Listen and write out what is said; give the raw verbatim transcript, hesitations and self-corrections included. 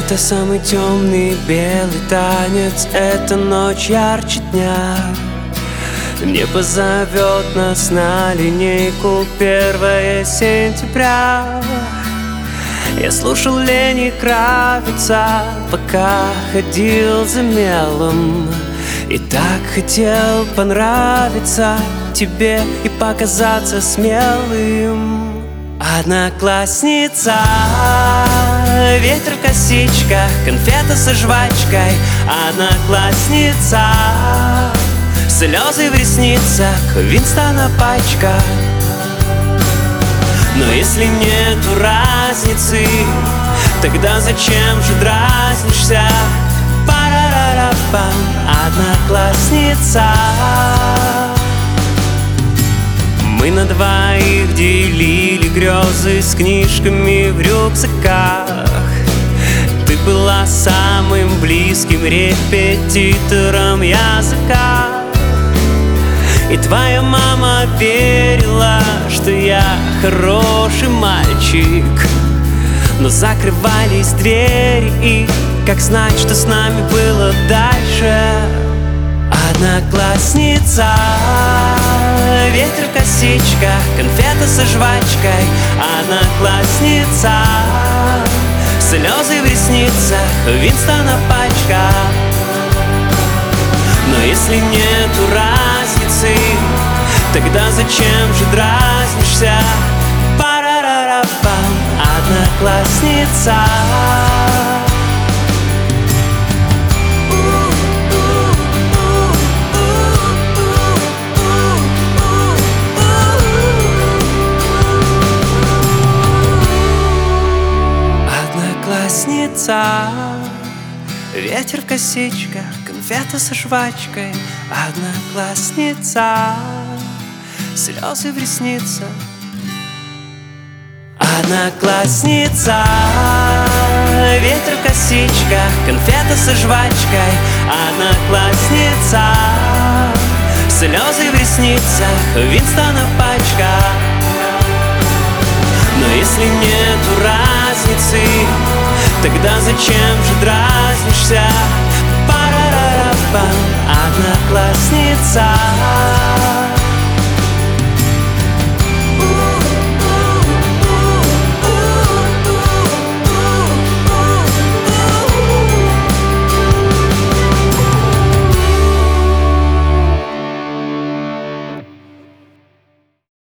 Это самый темный белый танец, эта ночь ярче дня. Не позовет нас на линейку первое сентября. Я слушал Лени Кравица, пока ходил за мелом, и так хотел понравиться тебе и показаться смелым. Одноклассница, ветер в косичках, конфета со жвачкой. Одноклассница, слезы в ресницах, Винстона пачка. Но если нету разницы, тогда зачем же дразнишься? Парарарапам, одноклассница. Мы на двоих делили грезы с книжками в рюкзаках. Ты была самым близким репетитором языка. И твоя мама верила, что я хороший мальчик. Но закрывались двери, и как знать, что с нами было дальше? Одноклассница, ветер в косичках, конфета со жвачкой. Одноклассница, слезы в ресницах, Винстона пачка. Но если нету разницы, тогда зачем же дразнишься? Парарарапам, одноклассница. Одноклассница, ветер в косичках, конфета со жвачкой. Одноклассница, слезы в ресницах. Одноклассница, ветер в косичках, конфета со жвачкой. Одноклассница, слезы в ресницах, Винстона пачка. Но если нету разницы, тогда зачем же дразнишься?